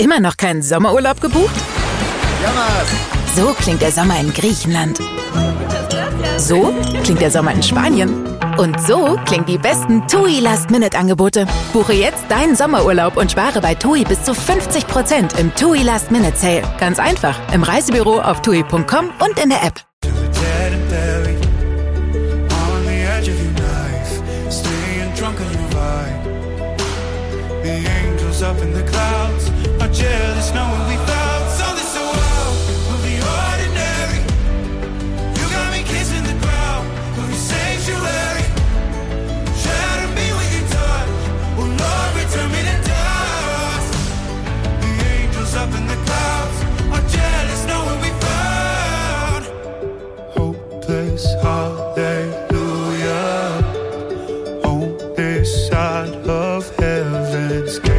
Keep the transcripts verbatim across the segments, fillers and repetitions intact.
Immer noch keinen Sommerurlaub gebucht? Jamas! So klingt der Sommer in Griechenland. So klingt der Sommer in Spanien. Und so klingen die besten TUI Last-Minute-Angebote. Buche jetzt deinen Sommerurlaub und spare bei TUI bis zu fünfzig Prozent im TUI Last-Minute-Sale. Ganz einfach, im Reisebüro auf tui punkt com und in der App. Up in the clouds, are jealous knowing we found something so out of the ordinary. You got me kissing the ground of your sanctuary. Shadow me with your touch, oh Lord, return me to dust. The angels up in the clouds are jealous knowing we found hopeless hallelujah on this side of heaven's gate.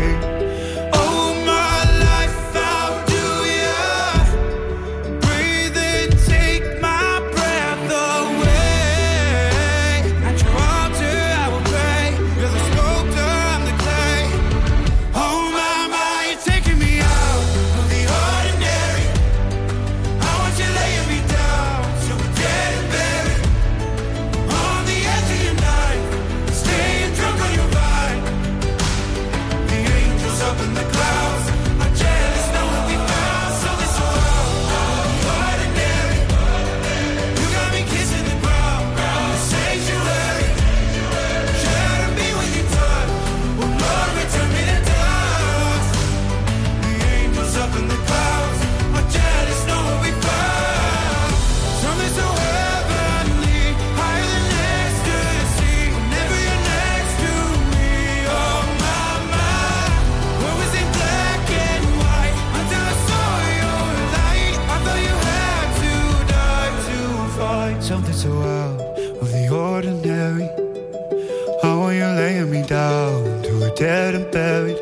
Something so out of the ordinary. How are you laying me down to a dead and buried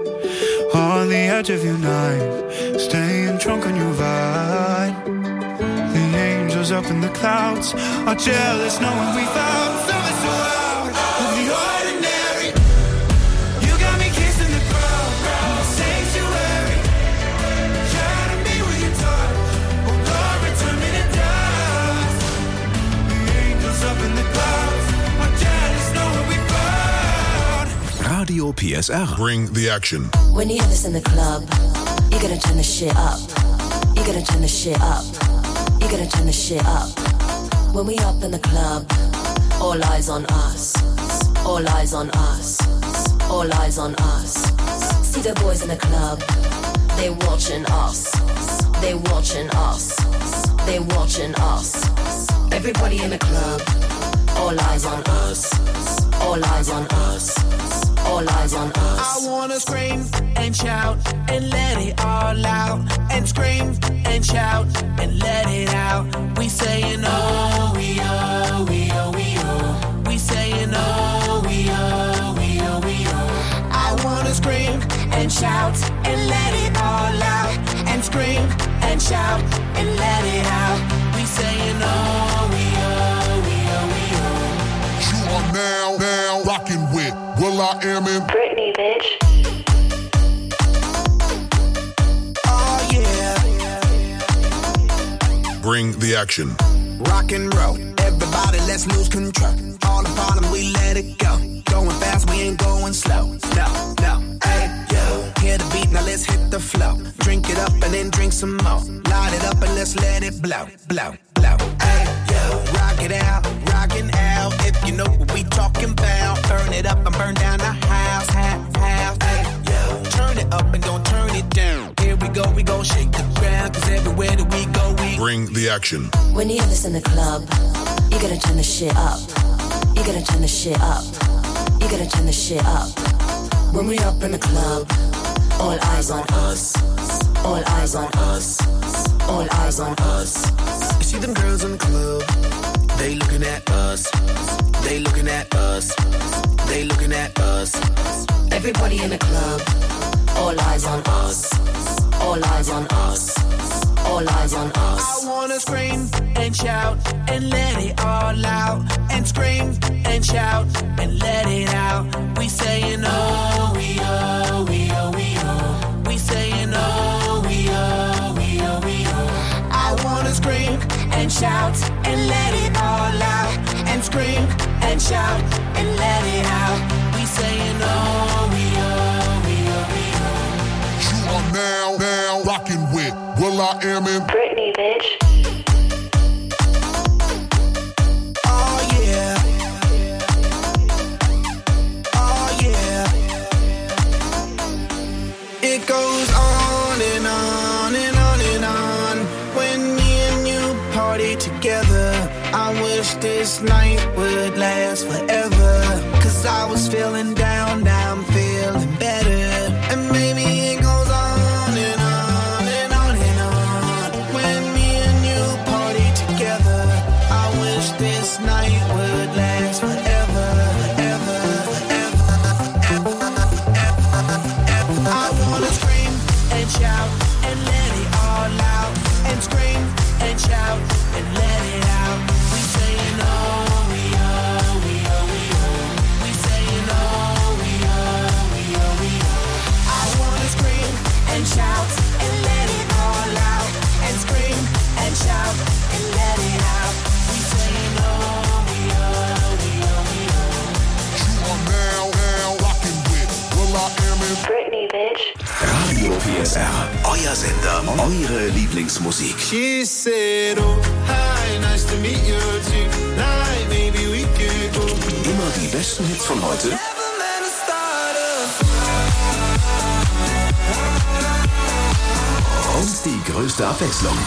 on the edge of your night, staying drunk on your vine. The angels up in the clouds are jealous knowing we found something so out of the ordinary. You got me kissing the ground, sanctuary. Shadow me with your touch, oh Lord, return me to dust. The angels up in the clouds are jealous knowing we found. Radio P S R. Bring the action. When you hear this in the club, you gotta turn the shit up. You gotta turn the shit up. You gotta turn the shit up. When we up in the club, all eyes on us. All eyes on us. All eyes on us. See the boys in the club, they watching us. They watching us. They watching us. Everybody in the club, all eyes on us. All eyes on us. All eyes on us. I wanna scream and shout and let it all out. And scream and shout and let it out. We saying oh, we oh, we oh, we oh. We saying oh, we oh, we oh, we oh. I wanna scream and shout and let it all out. And scream and shout and let it out. We saying oh, we oh, we oh, we oh. You are now, now rocking with Will I Am in Britney, bitch. Oh yeah. Bring the action. Rock and roll, everybody let's lose control. All the bottom we let it go. Going fast, we ain't going slow. No, no, hey, yo. Hear the beat, now let's hit the flow. Drink it up and then drink some more. Light it up and let's let it blow, blow, blow. Hey, yo. Rock it out, rockin' out. If you know what we talking about. Burn it up and burn down the house, house, house. Hey, yo. Turn it up and don't turn it down. Here we go, we gon' shake the ground. Cause everywhere that we go, we Bring the action. When you hear this in the club, you gotta turn the shit up. You gotta turn the shit up. You gotta turn the shit up. When we up in the club, all eyes on us. All eyes on us. All eyes on us. You see them girls in the club, they looking at us. They looking at us. They looking at us. Everybody in the club, all eyes on us. All eyes on us. All eyes on us. I wanna scream and shout and let it all out. And scream and shout and let it out. We saying oh, we oh, we oh, we oh. We saying oh. shout and let it out. We saying oh, we oh, we oh, we oh. You are now, now rocking with Will I Am in Britney, bitch. Oh yeah. Oh yeah. It goes on and on and on and on. When me and you party together, I wish this night would last forever. Cause I was feeling down, now I'm feeling better. And maybe it goes on and on and on and on. When me and you party together, I wish this night would last forever, forever, forever, forever, forever. I wanna scream and shout and let it all out. And scream and shout and let it out. We saying oh, we oh, we oh, we oh. We saying oh, we oh, we oh, we oh. I wanna scream and shout and let it all out. And scream and shout and let it out. We saying oh, we oh, we oh, we oh. You are now, now rocking with Will I Am in Britney, bitch. Radio P S R, euer Sender, eure Lieblingsmusik. She said, oh, hi, nice to meet you tonight. Maybe we could go. Immer die besten Hits von heute Never meant to start us. und die größte Abwechslung.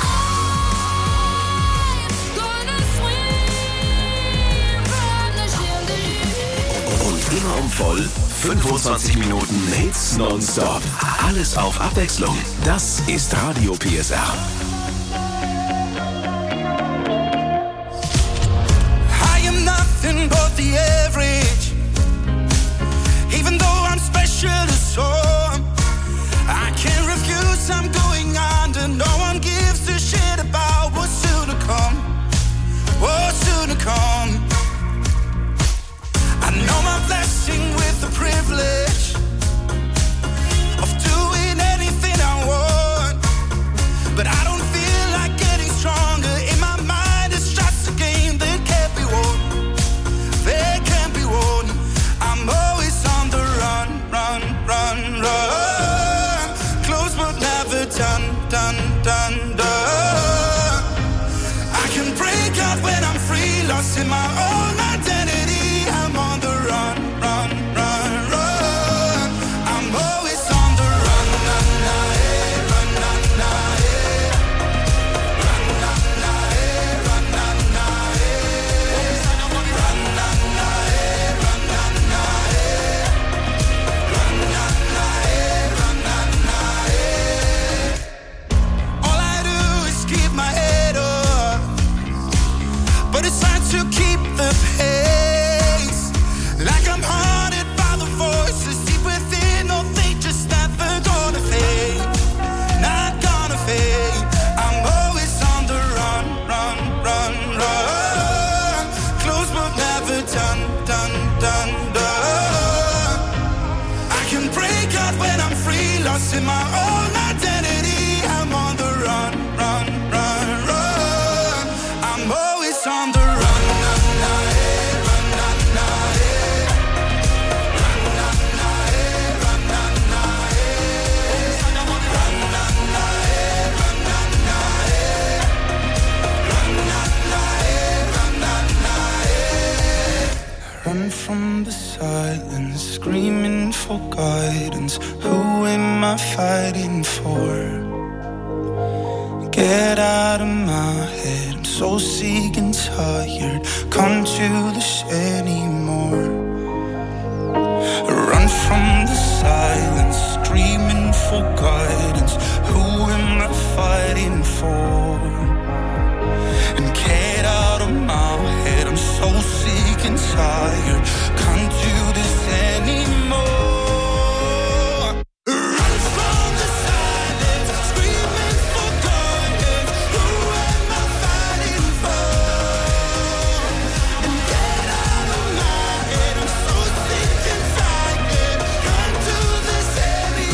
Und immer um voll fünfundzwanzig Minuten Hits nonstop. Alles auf Abwechslung. Das ist Radio P S R. I am nothing but the average. Even though I'm special to some, I can't refuse, I'm going under. No one gives a shit about what's soon to come. What's soon to come. I know my blessing with the privilege of doing anything I want, but I don't feel like getting stronger. In my mind it's just a game that can't be won. That can't be won. I'm always on the run, run, run, run. Close but never done, done, done, done. I can break out when I'm free, lost in my own identity. I'm on the run, run, run, run. I'm always on the run, na, na, eh, run, na, na, eh. Run, na, na, eh, run, na, na, eh. Run, na, na, eh, run, na, na, eh. Run, na, na, eh, run, na, na, eh. All I do is keep my head up, but it's hard to keep the pace. Like I'm haunted by the voices deep within. Oh, they just never gonna fade. Not gonna fade. I'm always on the run, run, run, run. Close but never done, done, done, done. I can break out when I'm free, lost in my own identity. I'm on the run, run, run, run. I'm always on the run, na, na, eh, run, na, na, eh. Run, na, na, eh, run, na, na, eh. Run, na, na, eh, run, na, na, eh. Run, na, na, eh, run, na, na, eh. Run from the silence, screaming for guidance. Who am I fighting for? Get out of my head, I'm so sick and tired. Can't do this anymore. Run from the silence, screaming for guidance. Who am I fighting for? And get out of my head, I'm so sick and tired. Can't do this anymore. Run from the silence, screaming for guidance. Who am I fighting for? And get out of my head, I'm so sick and tired. Can't do this anymore.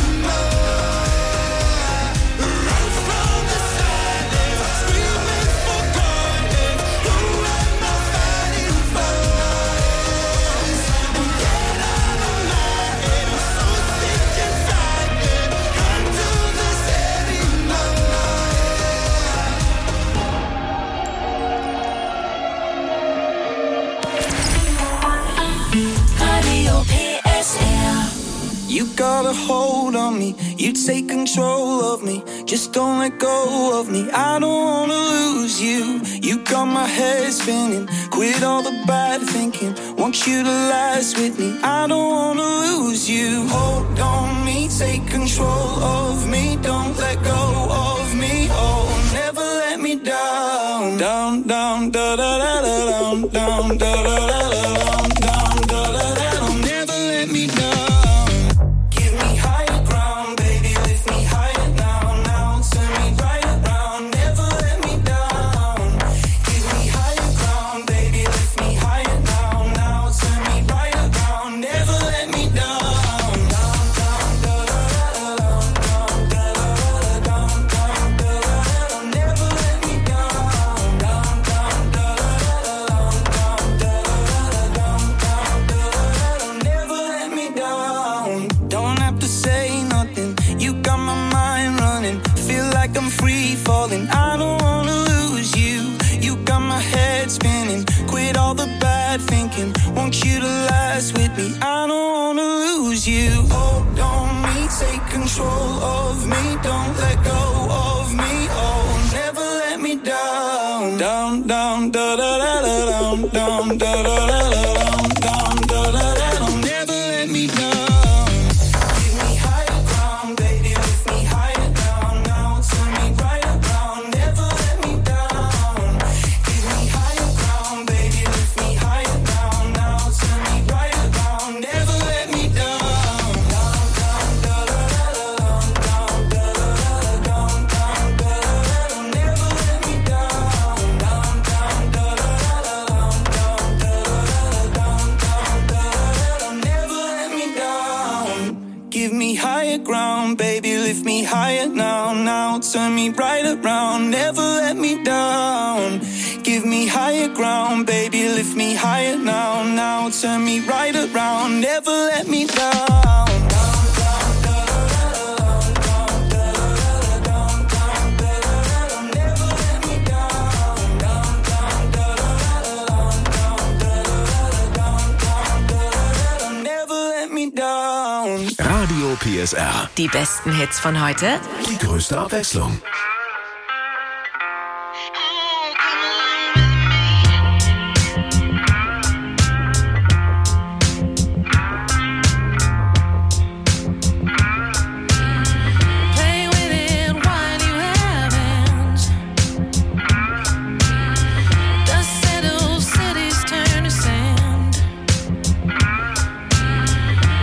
got a hold on me. You take control of me, just don't let go of me. I don't wanna lose you. You got my head spinning. Quit all the bad thinking. Want you to last with me. I don't wanna lose you. Hold on me, take control of me. Don't let go of me. Oh, never let me down. Down, down, da da da da down, down, da da da da down, down, da da da down. Never let me down. Give me higher ground, baby, lift me higher now, now. Turn me right around, never let me down. Give me higher ground, baby, lift me higher now, now. Turn me right around, never let me down. Down, down, da da da da down, down, da da da da down, down, da da da da. Never let me down. Down, down, da da da da down, down, da da da da down, down, da da da da. Never let me down. Don't have to say nothing. You got my mind running. Feel like I'm free falling. I don't wanna lose you. You got my head spinning. Quit all the bad thinking. Want you to last with me. I don't wanna lose you. Hold on me, take control of me. Don't let go of me. Oh, never let me down. Down, down, da da da da down, down, da da da da down, down, da da da da. Never let me down. Give me higher ground, baby, lift me higher down, now. Turn me right around, never let me down. Give me higher ground, baby, lift me higher down, now. Turn me right around, never let me down. Down, down, da da da da down, down, da da da da down, down, da da da da. Never let me down. Down, down, da da da da down, down, da da da da down, down, da da da da. Never let me down. Give me higher ground, baby, lift me higher now, now. Turn me right around, never let me down. Give me higher ground, baby, lift me higher now, now. Turn me right around, never let me down. Down, down, da da da da down, down, da da da da down, down, da da da da. Never let me down. Down, down, da da da da down, down, da da da da down, down, da da da da. Never let me down. Radio P S R. Die besten Hits von heute. Die größte Abwechslung. Play with it while you haven't. Dust settles, cities turn to sand.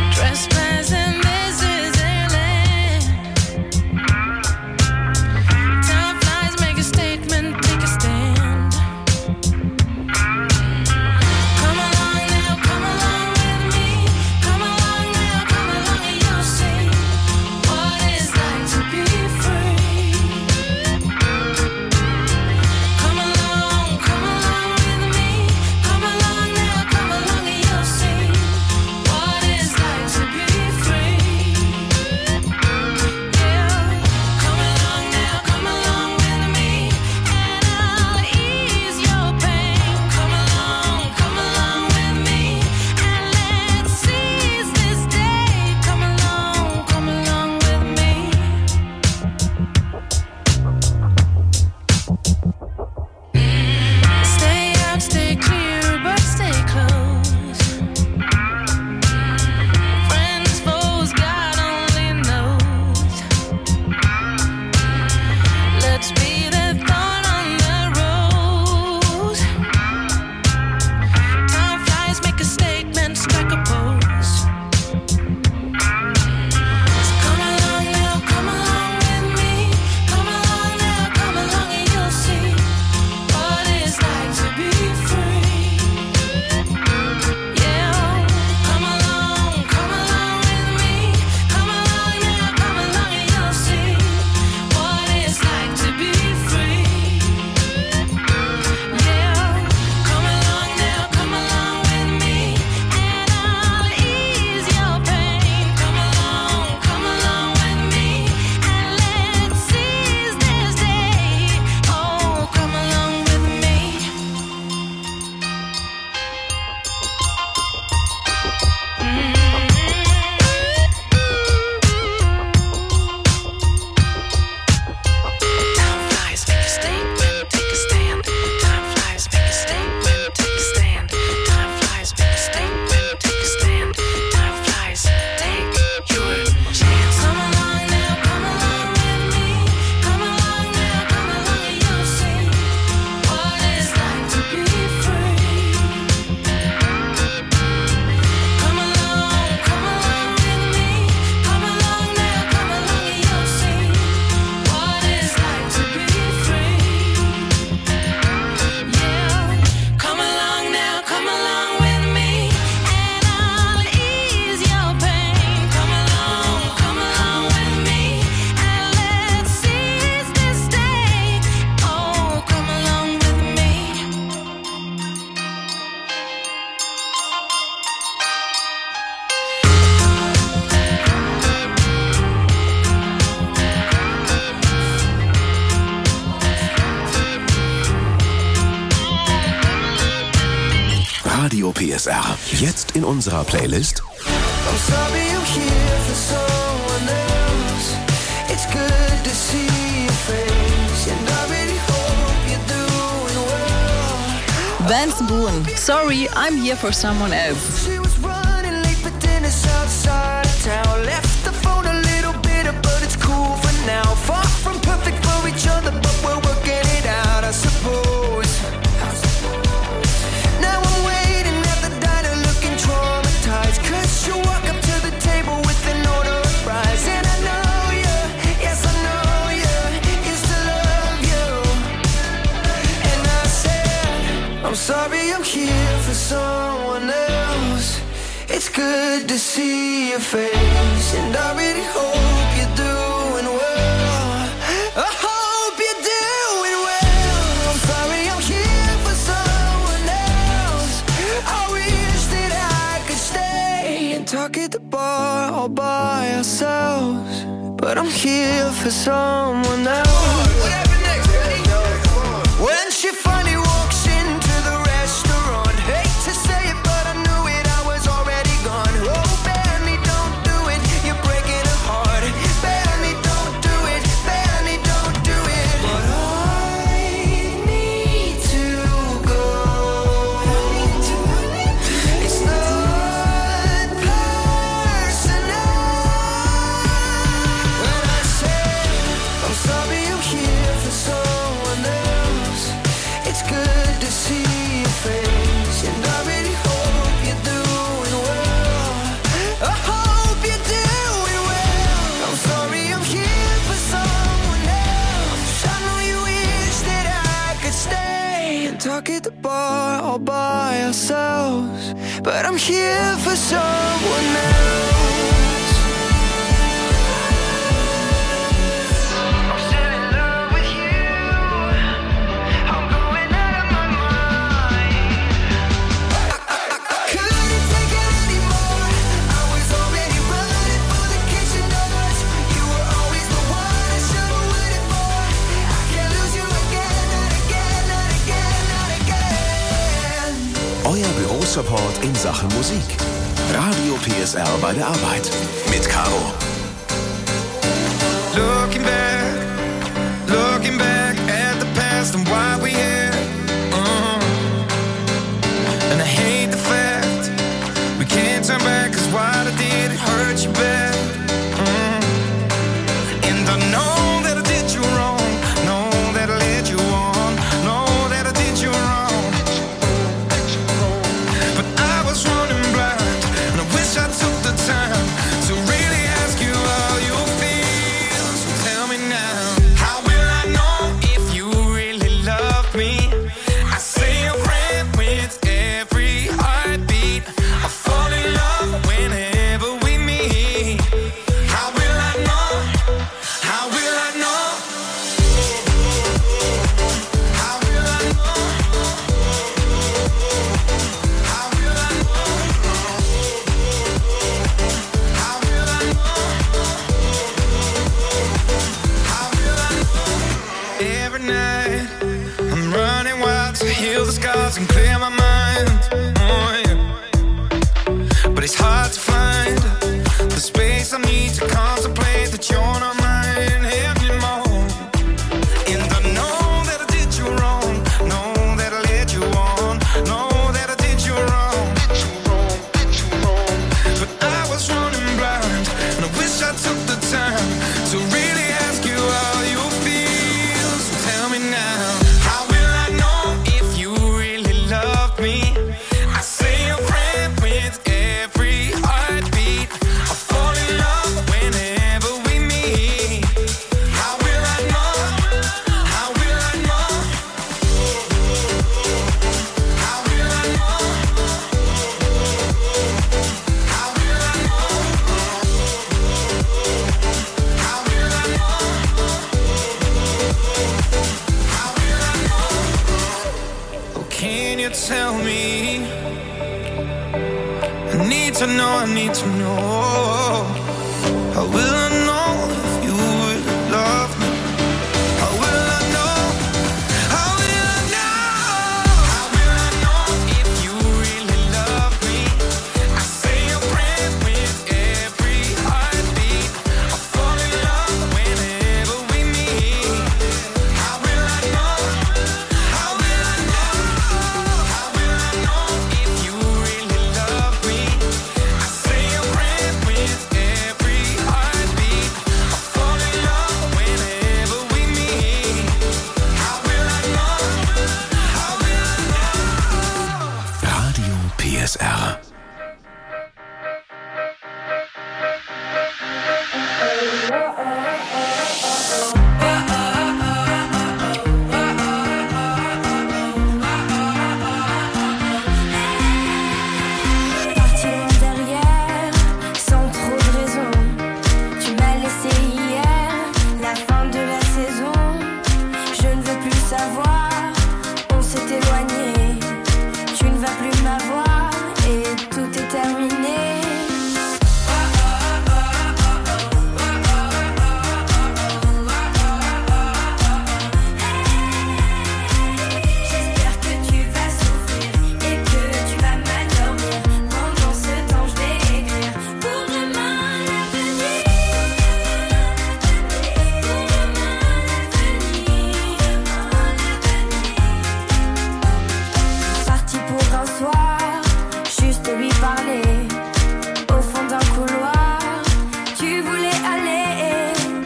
Trespassing, this is their land. Radio P S R. Jetzt in unserer Playlist. I'm sorry I'm here for someone else. It's good to see your face, and I really hope you're doing well. Vance Boone, sorry, I'm here for someone else. She was running late for dinner outside of town. Left the phone a little bitter, but it's cool for now. Far from perfect for each other, but we're working it out, I suppose. Now I'm waiting at the diner looking traumatized, 'cause you walk up to the table with an order of fries. And I know you, yes I know you, used to love you. And I said, I'm sorry I'm here for someone else. It's good to see your face, and I really hope you're doing well. I hope you're doing well. I'm sorry I'm here for someone else. I wish that I could stay and talk at the bar all by ourselves, but I'm here for someone else. What happened next? When she finally walks into the restaurant, hate to say it, but I knew it, I was already gone. Oh, Benny, don't do it, you're breaking her heart. Benny, don't do it, Benny, don't do it. But I need to go. It's not personal. When I say I'm sorry I'm here for someone else, it's good to see your face, and I really hope you're doing well. I hope you're doing well. I'm sorry I'm here for someone else. I know you wish that I could stay and talk at the bar all by ourselves, but I'm here for someone else. I'm still in love with you. I'm going out of my mind. I couldn't take it anymore. I was already running for the kitchen doors. You were always the one I should have waited for. I can't lose you again, not again, not again, not again. Euer Bürosupport in Sachen Musik. Radio P S R bei der Arbeit. Mit Caro. Looking back, looking back at the past and why we here. Uh-huh. And I hate the fact we can't turn back, 'cause what I did, it hurt you bad. Uh-huh. And I know that I did you wrong, know that I led you on, know that I did you wrong. But I was running blind, and I wish I took the time to really ask you how you feel. So tell me now, how will I know if you really love me? I say a prayer with every heartbeat. I fall in love whenever we meet. How will I know? How will I know? How will I know? How will I know? How will I know? How will I know? Every night I'm running wild to heal the scars and clear my mind. Oh, yeah. But it's hard to find the space I need to contemplate that you're not mine anymore. And I know that I did you wrong, know that I led you on, know that I did you wrong. But I was running blind, and I wish I took the time to really ask you how you feel. So tell me now, how will I know if you really love me? I say a prayer with every heartbeat. I fall in love whenever we meet. How will I know? How will I know? How will I know? How will I know? How will I know? How will I know? Oh, can you tell me? I need to know, I need to know. How will I know if you would love me? How will I know? How will I know? How will I know if you really love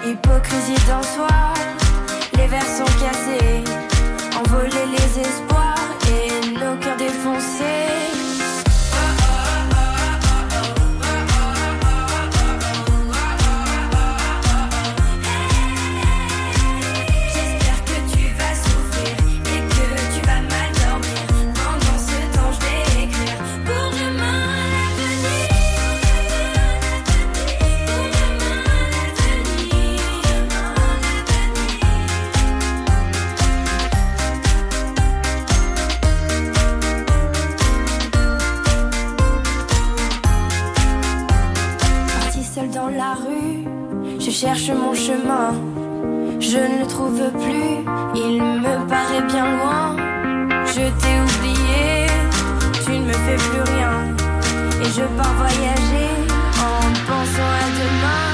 Hypocrisie d'un soir, les verres sont cassés, envoler les espoirs et nos cœurs défoncés. Dans la rue, je cherche mon chemin, je ne le trouve plus, il me paraît bien loin. Je t'ai oublié, tu ne me fais plus rien, et je pars voyager en pensant à demain.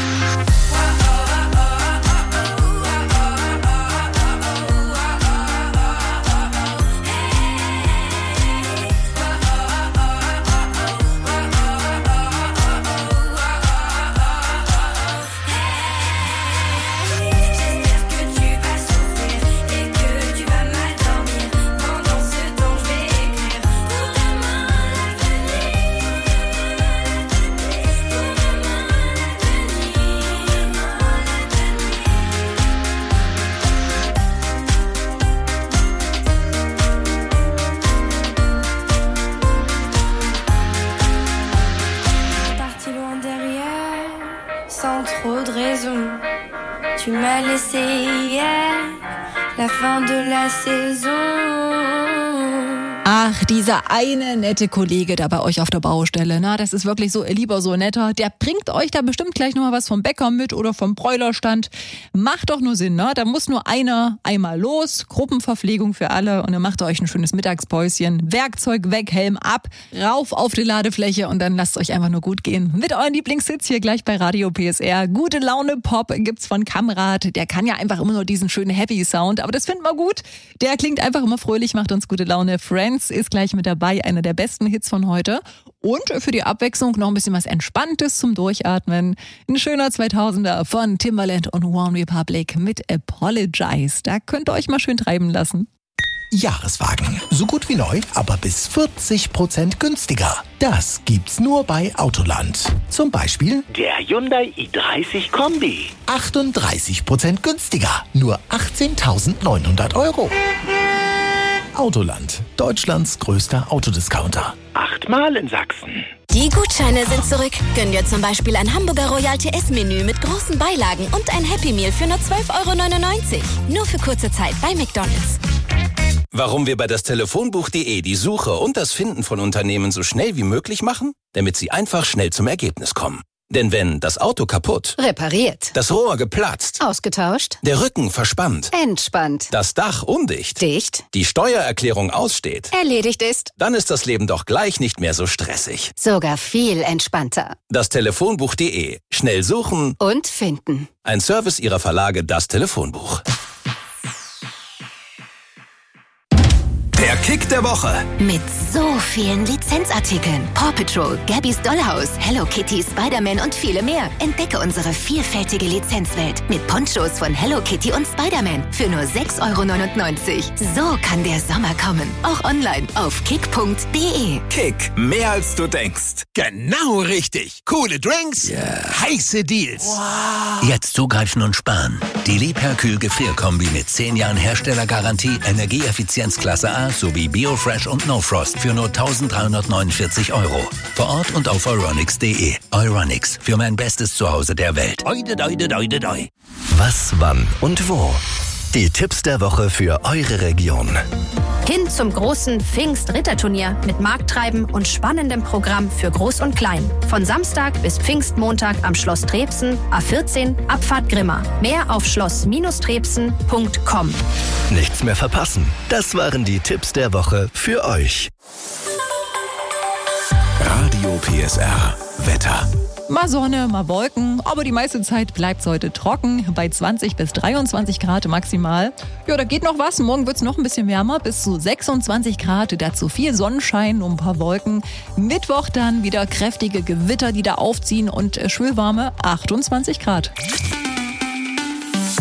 Tu m'as laissé hier, la fin de la saison. Ach, dieser eine nette Kollege da bei euch auf der Baustelle, na, das ist wirklich so, lieber so netter, der bringt euch da bestimmt gleich nochmal was vom Bäcker mit oder vom Bräulerstand. Macht doch nur Sinn, ne? Da muss nur einer einmal los, Gruppenverpflegung für alle und dann macht ihr euch ein schönes Mittagspäuschen, Werkzeug weg, Helm ab, rauf auf die Ladefläche und dann lasst euch einfach nur gut gehen. Mit euren Lieblingshits hier gleich bei Radio P S R. Gute Laune Pop gibt's von Kamrat, der kann ja einfach immer nur diesen schönen Happy Sound, aber das finden wir gut. Der klingt einfach immer fröhlich, macht uns gute Laune. Friends ist gleich mit dabei, einer der besten Hits von heute. Und für die Abwechslung noch ein bisschen was Entspanntes zum Durchatmen. Ein schöner zweitausender von Timbaland und One Republic mit Apologize. Da könnt ihr euch mal schön treiben lassen. Jahreswagen. So gut wie neu, aber bis vierzig Prozent günstiger. Das gibt's nur bei Autoland. Zum Beispiel der Hyundai i dreißig Kombi. achtunddreißig Prozent günstiger. Nur achtzehntausendneunhundert Euro. Autoland. Deutschlands größter Autodiscounter. Achtmal in Sachsen. Die Gutscheine sind zurück. Gönn dir zum Beispiel ein Hamburger Royal T S-Menü mit großen Beilagen und ein Happy Meal für nur zwölf Euro neunundneunzig. Nur für kurze Zeit bei McDonald's. Warum wir bei das Telefonbuch punkt de die Suche und das Finden von Unternehmen so schnell wie möglich machen? Damit Sie einfach schnell zum Ergebnis kommen. Denn wenn das Auto kaputt, repariert, das Rohr geplatzt, ausgetauscht, der Rücken verspannt, entspannt, das Dach undicht, dicht, die Steuererklärung aussteht, erledigt ist, dann ist das Leben doch gleich nicht mehr so stressig. Sogar viel entspannter. Das Telefonbuch punkt de. Schnell suchen und finden. Ein Service Ihrer Verlage Das Telefonbuch. Der Kick der Woche. Mit so vielen Lizenzartikeln. Paw Patrol, Gabby's Dollhouse, Hello Kitty, Spider-Man und viele mehr. Entdecke unsere vielfältige Lizenzwelt mit Ponchos von Hello Kitty und Spider-Man für nur sechs Euro neunundneunzig. So kann der Sommer kommen. Auch online auf kick punkt de. Kick, mehr als du denkst. Genau richtig. Coole Drinks, yeah. Heiße Deals. Wow. Jetzt zugreifen und sparen. Die Liebherr-Kühl Gefrierkombi mit zehn Jahren Herstellergarantie, Energieeffizienz Klasse A sowie Biofresh und No Frost für nur eintausenddreihundertneunundvierzig Euro. Vor Ort und auf euronics punkt de. Euronics, für mein bestes Zuhause der Welt. Oide, oide, oide, oide. Was, wann und wo? Die Tipps der Woche für eure Region. Hin zum großen Pfingst-Ritterturnier mit Markttreiben und spannendem Programm für Groß und Klein. Von Samstag bis Pfingstmontag am Schloss Trebsen, A vierzehn, Abfahrt Grimma. Mehr auf schloss Trebsen punkt com. Nichts mehr verpassen. Das waren die Tipps der Woche für euch. Radio P S R Wetter. Mal Sonne, mal Wolken, aber die meiste Zeit bleibt es heute trocken, bei zwanzig bis dreiundzwanzig Grad maximal. Ja, da geht noch was, morgen wird es noch ein bisschen wärmer, bis zu sechsundzwanzig Grad, dazu viel Sonnenschein und ein paar Wolken. Mittwoch dann wieder kräftige Gewitter, die da aufziehen und schwülwarme achtundzwanzig Grad.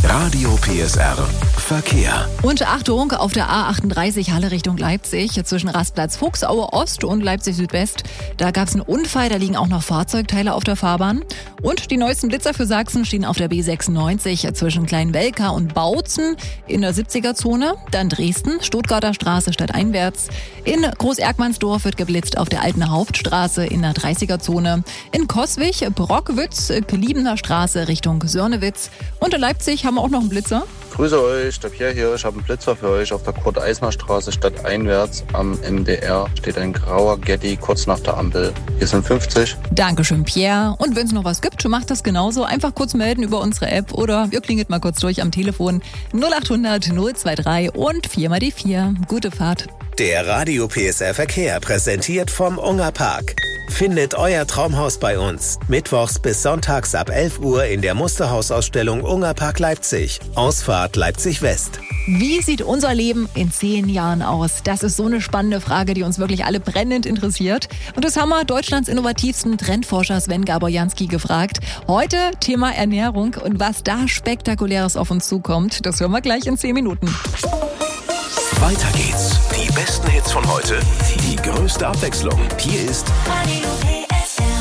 Radio P S R Verkehr. Und Achtung, auf der A achtunddreißig Halle Richtung Leipzig, zwischen Rastplatz Fuchsaue Ost und Leipzig Südwest. Da gab es einen Unfall, da liegen auch noch Fahrzeugteile auf der Fahrbahn. Und die neuesten Blitzer für Sachsen stehen auf der B sechsundneunzig zwischen Kleinwelka und Bautzen in der siebziger-Zone. Dann Dresden, Stuttgarter Straße stadteinwärts. In Groß-Erkmannsdorf wird geblitzt auf der Alten Hauptstraße in der dreißiger-Zone. In Coswig, Brockwitz, Kliebener Straße Richtung Sörnewitz. Und in Leipzig haben wir auch noch einen Blitzer. Grüße euch, der Pierre hier. Ich habe einen Blitzer für euch. Auf der Kurt-Eisner-Straße stadteinwärts am M D R steht ein grauer Getty kurz nach der Ampel. Hier sind fünfzig. Dankeschön, Pierre. Und wenn es noch was gibt, macht das genauso. Einfach kurz melden über unsere App oder ihr klingelt mal kurz durch am Telefon null achthundert null drei und vier mal die vier. Gute Fahrt. Der Radio P S R Verkehr präsentiert vom Unger Park. Findet euer Traumhaus bei uns. Mittwochs bis sonntags ab elf Uhr in der Musterhausausstellung Unger Park Leipzig. Ausfahrt Leipzig West. Wie sieht unser Leben in zehn Jahren aus? Das ist so eine spannende Frage, die uns wirklich alle brennend interessiert. Und das haben wir Deutschlands innovativsten Trendforscher Sven Gaborjanski gefragt. Heute Thema Ernährung und was da Spektakuläres auf uns zukommt, das hören wir gleich in zehn Minuten. Weiter geht's. Die besten Hits von heute, die größte Abwechslung. Hier ist Radio P S R.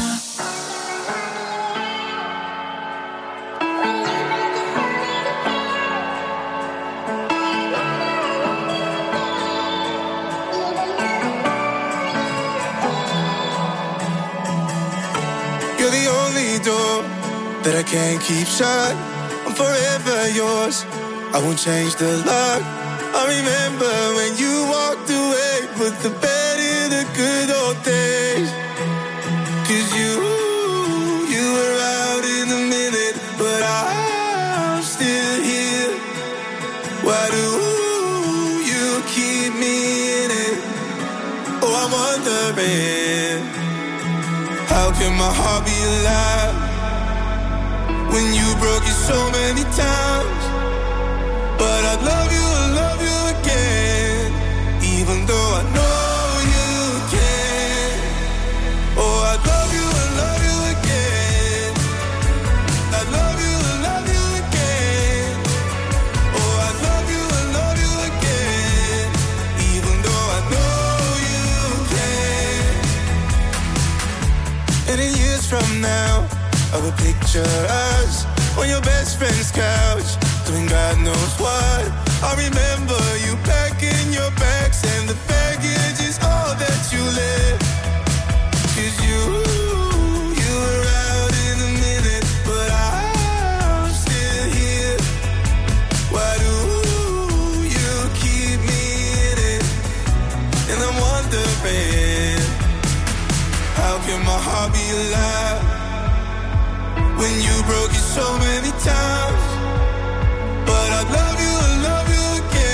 You're the only door that I can't keep shut. I'm forever yours. I won't change the lock. I remember when you walked away, put the bed in the good old days. Cause you, you were out in a minute, but I'm still here. Why do you keep me in it? Oh, I'm wondering, how can my heart be alive when you broke it so many times? But I love you, I love you again, even though I know you can. Oh, I love you, I love you again. I love you, I love you again. Oh, I love you, I love you again, even though I know you can. And in years from now, I will picture us on your best friend's couch, doing God knows what. I remember you packing your bags and the baggage is all that you left. Cause you, you were out in a minute, but I'm still here. Why do you keep me in it? And I'm wondering, how can my heart be alive when you broke it so many times? But I love you, I love you again.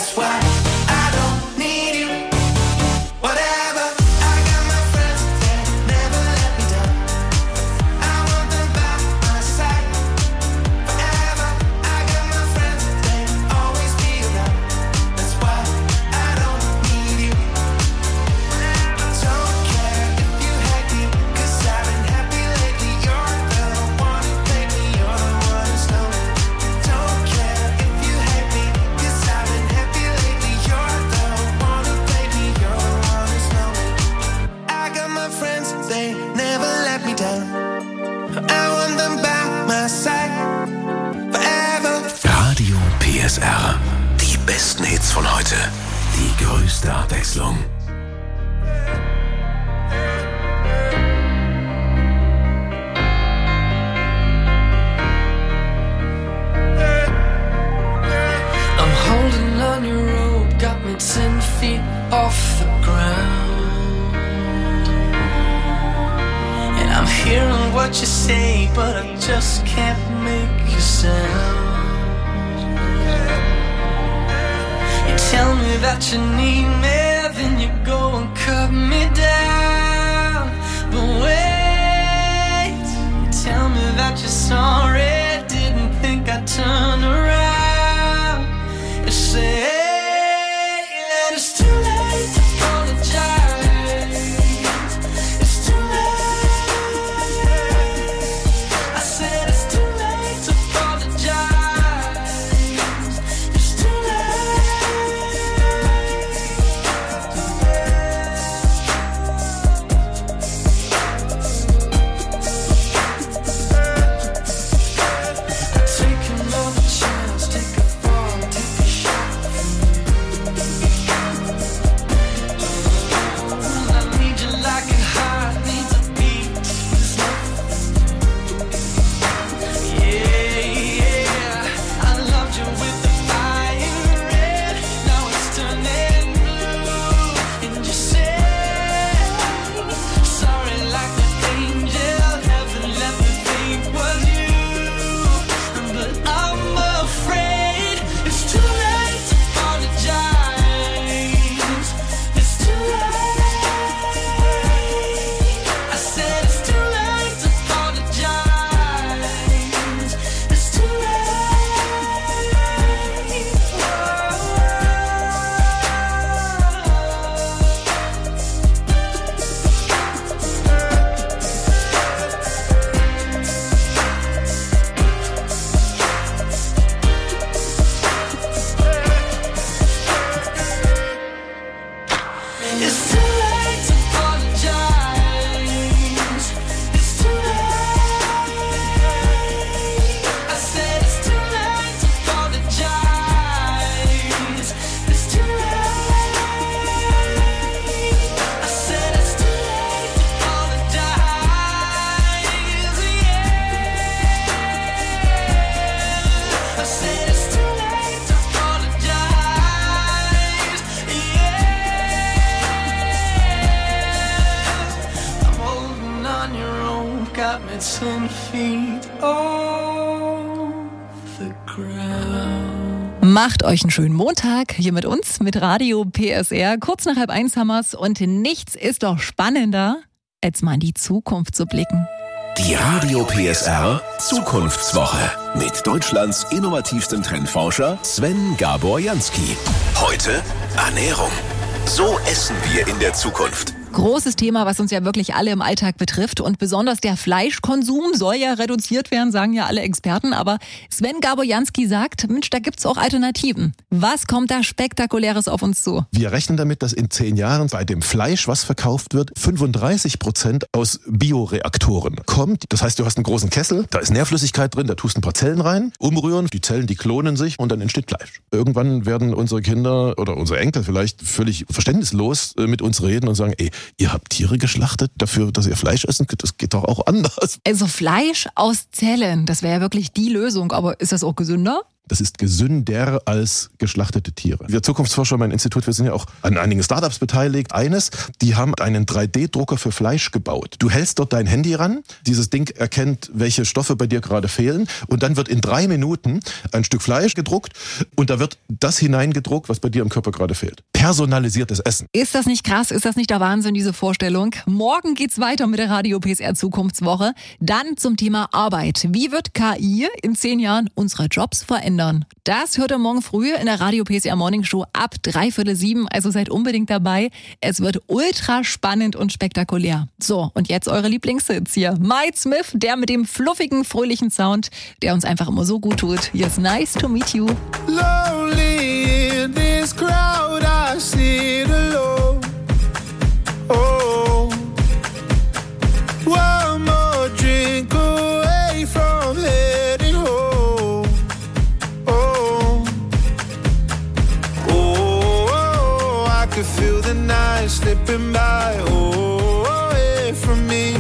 That's why I don't need you. Whatever, I got my friends that never let me down. I want them by my side forever. I got my friends that always be around. That's why I don't need you. Don't care if you hate me, 'cause I've been happy lately. You're the one who played me, you're the one who's lonely. Don't care if you hate me, 'cause I've been happy lately. You're the one who played me, you're the one who's lonely. I got my friends, they never let me down. I want them by my side forever. Radio P S R. Die besten Hits von heute. Die größte Abwechslung. I'm holding on your rope, got me ten feet off the ground. And I'm hearing what you say, but I just can't make a sound. You tell me that you need me, then you go and cut me down. But wait, you tell me that you're sorry, didn't think I'd turn around. You say that it's too late to apologize. It's too late. I said it's too late to apologize. It's too take another chance, take a fall, take a shot. I need you like a heart needs a beat. Yeah, yeah. I loved you with the fire red. Now it's turning blue. And you say sorry like an angel. Heaven let me think was you. But I'm afraid it's too late to apologize. It's too late. I said it's too late to apologize. It's too It's too late to apologize. It's too late. I said it's too late to apologize. It's too late. I said it's too late to apologize. Yeah. I said it's too late to apologize. Yeah. I'm holding on your rope, got me ten feet off the ground. Macht euch einen schönen Montag hier mit uns, mit Radio P S R. Kurz nach halb eins haben wir's und nichts ist doch spannender, als mal in die Zukunft zu blicken. Die Radio P S R Zukunftswoche mit Deutschlands innovativstem Trendforscher Sven Gabor Jansky. Heute Ernährung. So essen wir in der Zukunft. Großes Thema, was uns ja wirklich alle im Alltag betrifft. Und besonders der Fleischkonsum soll ja reduziert werden, sagen ja alle Experten. Aber Sven Gabor Jansky sagt, Mensch, da gibt's auch Alternativen. Was kommt da Spektakuläres auf uns zu? Wir rechnen damit, dass in zehn Jahren bei dem Fleisch, was verkauft wird, fünfunddreißig Prozent aus Bioreaktoren kommt. Das heißt, du hast einen großen Kessel, da ist Nährflüssigkeit drin, da tust ein paar Zellen rein, umrühren, die Zellen, die klonen sich und dann entsteht Fleisch. Irgendwann werden unsere Kinder oder unsere Enkel vielleicht völlig verständnislos mit uns reden und sagen, ey, ihr habt Tiere geschlachtet dafür, dass ihr Fleisch essen könnt? Das geht doch auch anders. Also Fleisch aus Zellen, das wäre ja wirklich die Lösung. Aber ist das auch gesünder? Das ist gesünder als geschlachtete Tiere. Wir Zukunftsforscher, mein Institut, wir sind ja auch an einigen Startups beteiligt. Eines, die haben einen drei D Drucker für Fleisch gebaut. Du hältst dort dein Handy ran, dieses Ding erkennt, welche Stoffe bei dir gerade fehlen und dann wird in drei Minuten ein Stück Fleisch gedruckt und da wird das hineingedruckt, was bei dir im Körper gerade fehlt. Personalisiertes Essen. Ist das nicht krass? Ist das nicht der Wahnsinn, diese Vorstellung? Morgen geht's weiter mit der Radio P S R Zukunftswoche. Dann zum Thema Arbeit. Wie wird K I in zehn Jahren unsere Jobs verändern? Das hört ihr morgen früh in der Radio P S R Morning Show ab dreiviertel sieben. Also seid unbedingt dabei. Es wird ultra spannend und spektakulär. So, und jetzt eure Lieblingshits hier. Mike Smith, der mit dem fluffigen, fröhlichen Sound, der uns einfach immer so gut tut. Hier ist Nice to Meet You. Lonely in this crowd, I sit alone. Oh, one more drink away from heading home. Oh, oh, I could feel the night slipping by. Oh, away from me.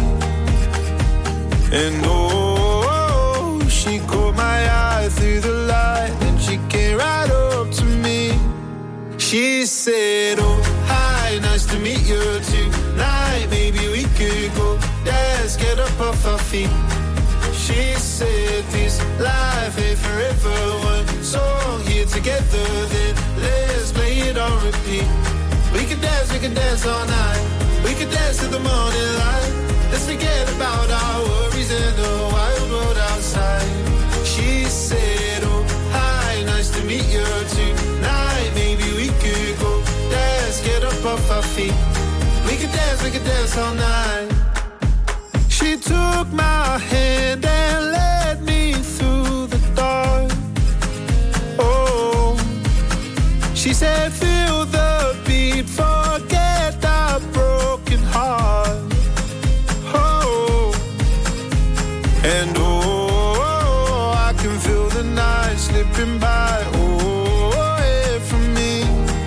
And oh, she caught my eye through the light, and she came right up to me. She said, oh, hi, nice to meet you tonight. Maybe we could go dance, get up off our feet. She said, this life ain't forever. One song here together, then let's play it on repeat. We can dance, we can dance all night. We can dance to the morning light. Let's forget about our worries and the wild world outside. She said, oh, hi, nice to meet you tonight. Maybe we could go dance, get up off our feet. We could dance, we could dance all night. She took my hand and led me through the dark. Oh, she said, feel the beat, forget our broken heart. Oh, and oh, I can feel the night slipping by. Oh, away from me.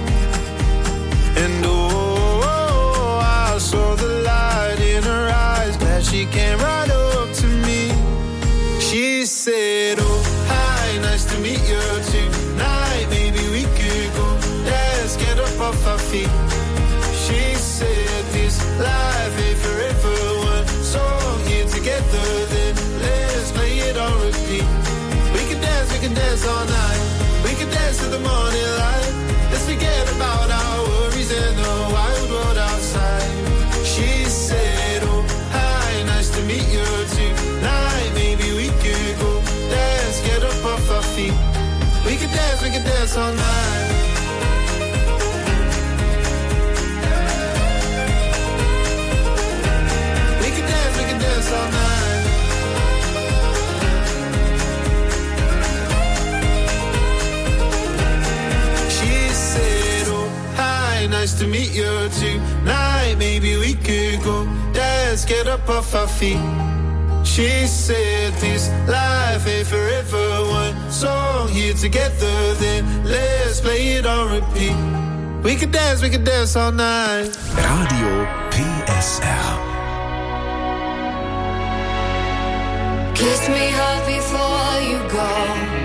And oh, I saw the light in her eyes. Glad she came right up to me. She said, oh, hi, nice to meet you tonight. Maybe we could go dance, get up off our feet. She said, this life ain't forever. One song here together, then let's play it on repeat. We can dance, we can dance all night. We can dance to the morning light. Let's forget about our worries and the wild world outside. She said, oh, hi, nice to meet you tonight. Maybe we could go dance, get up off our feet. We can dance, we can dance all night. We can dance, we can dance all night. She said, oh, hi, nice to meet you tonight. Maybe we could go dance, get up off our feet. She said, this life ain't forever. One song here together, then let's play it on repeat. We could dance, we could dance all night. Radio P S R. Kiss me hard before you go.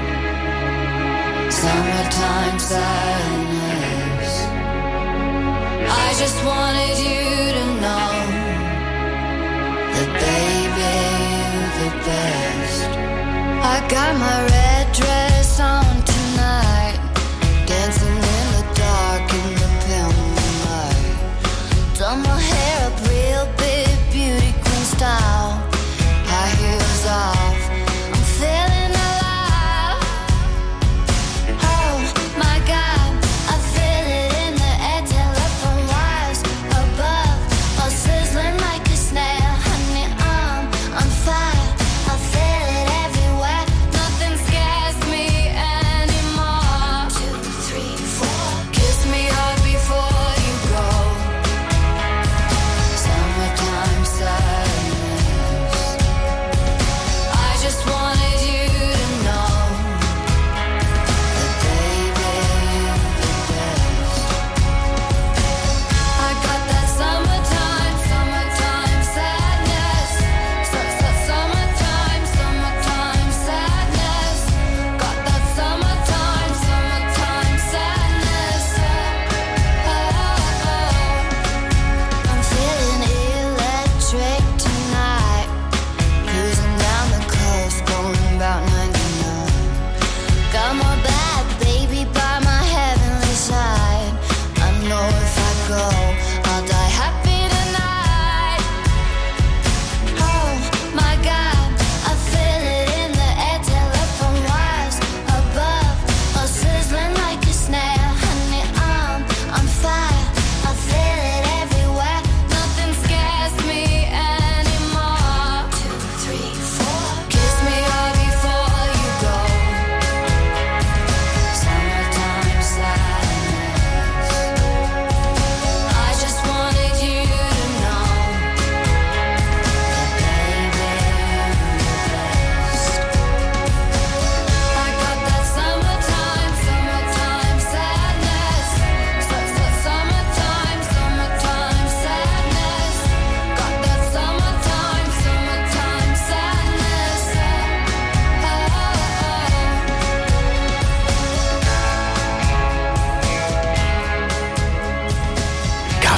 Summertime sadness. I just wanted you to know that baby, you're the best. I got my red dress on tonight, dancing in the dark in the pale moonlight. Done my hair up real big, beauty queen style. High heels off, I'm feeling alive. Oh my God, I feel it in the air, telephone wires above, all sizzling like a snail. Honey, I'm on fire, I feel it everywhere. Nothing scares me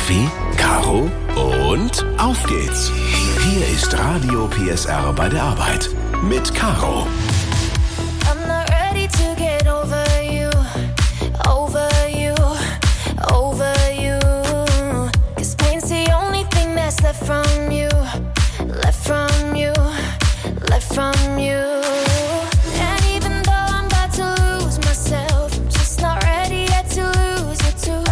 Kaffee? Caro? Und auf geht's. Hier ist Radio P S R bei der Arbeit mit Caro. I'm not ready to get over you, over you, over you. 'Cause pain's the only thing that's left from you, left from you, left from you. And even though I'm about to lose myself, I'm just not ready yet to lose you too.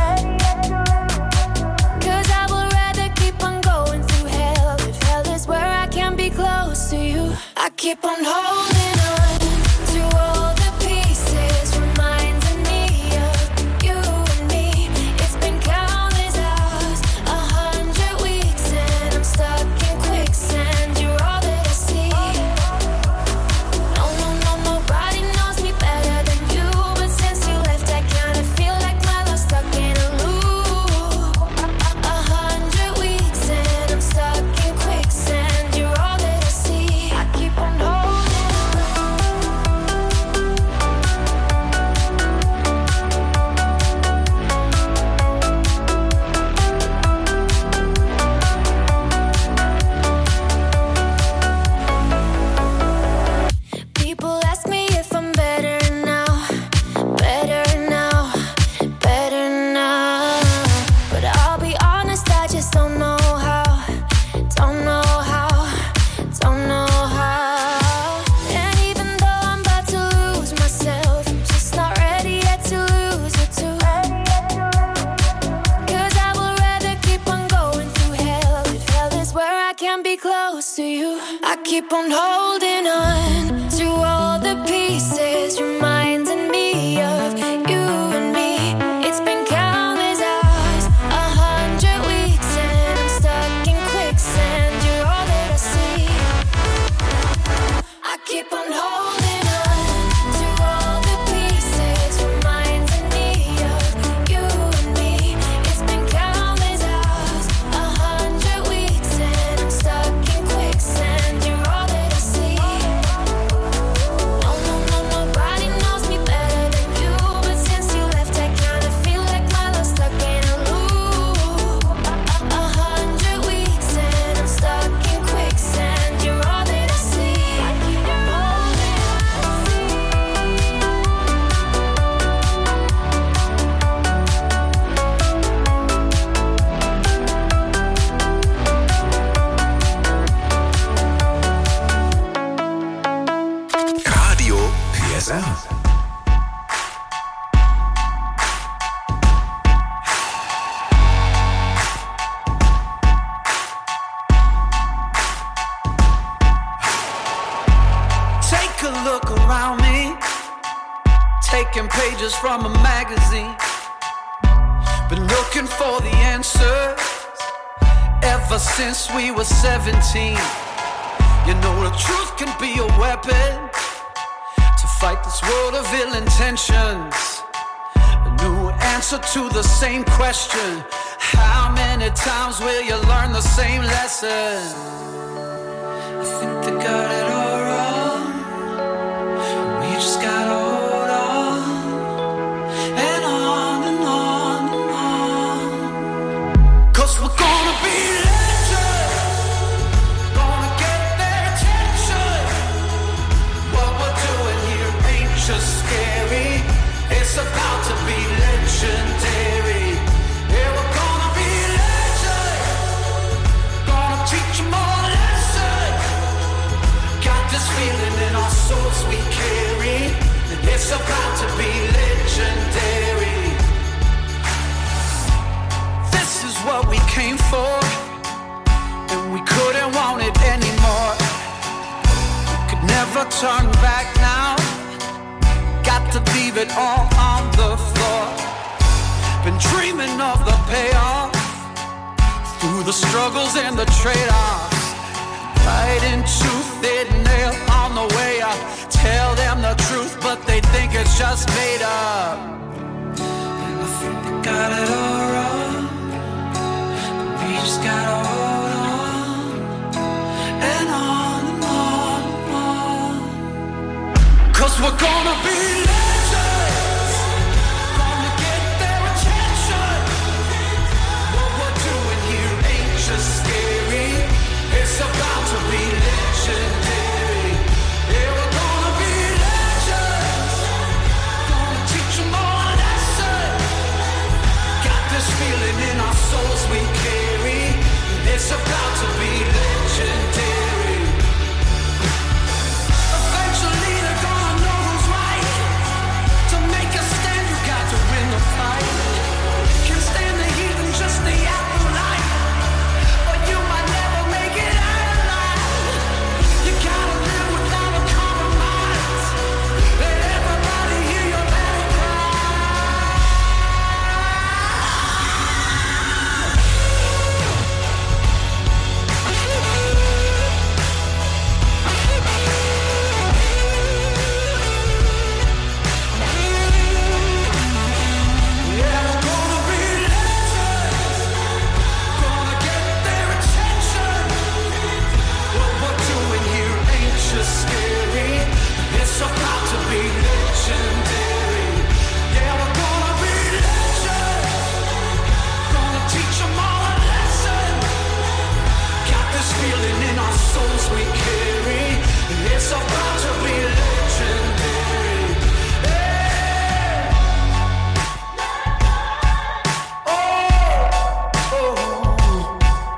'Cause I would rather keep on going through hell, if hell is where I can be close to you. I keep on holding on to all the pieces, reminding me of you and me. It's been countless hours, a hundred weeks, and I'm stuck in quicksand. You're all that I see. No, no, no, nobody knows me better than you, but since you left, I kinda feel like my love's stuck in a loop. A hundred weeks, and I'm stuck in quicksand. You're all that I see. I keep on holding. People ask me if I'm better now, better now, better now. But I'll be honest, I just don't know how, don't know how, don't know how. And even though I'm about to lose myself, I'm just not ready yet to lose you too. 'Cause I would rather keep on going through hell, if hell is where I can be close to you. I keep on holding on to all the pieces, reminding me of you and me. It's been countless hours, a hundred weeks, and I'm stuck in quicksand. You're all that I see. I keep on holding on to all the pieces, reminding me of you and me. It's been countless hours, a hundred weeks, and I'm stuck in quicksand. You're all that I see. No, no, no, nobody knows me better than you, but since you left, I kinda feel like my love's stuck in a loop. A hundred weeks, and I'm stuck in quicksand. You're all that I see. I keep on holding. Radio P S R. Take a look around me, taking pages from a magazine. Been looking for the answers ever since we were seventeen. You know the truth can be a weapon to fight this world of ill intentions. A new answer to the same question. How many times will you learn the same lesson? I think they got it all wrong. We just gotta hold on and on and on and on. 'Cause we're gonna be legends, gonna get their attention. What we're doing here ain't just scary, it's about to be legendary. Yeah, we're gonna be legends, gonna teach them all a lesson. Got this feeling in our souls we carry, and it's about to be legendary. This is what we came for, and we couldn't want it anymore. We could never turn back now, got to leave it all on the floor. Been dreaming of the payoff, through the struggles and the trade-offs. Right into thin nail on the way up. Tell them the truth, but they think it's just made up. And I think they got it all wrong, but we just gotta hold on and on and on and on. 'Cause we're gonna be legends, gonna get their attention. What we're doing to be legendary. Eventually they're gonna know who's right. To make a stand, you got to win the fight. Can't stand the heat and just the apple light. But you might never make it out alive. You gotta live without a compromise. Let everybody hear your battle cry. Yeah, we're gonna be legends. Gonna get their attention. What we're doing here ain't just scary. It's about to be legendary. Yeah, we're gonna be legends. Gonna teach them all a lesson. Got this feeling in our souls we carry. It's about to be legendary. Hey. Oh, oh.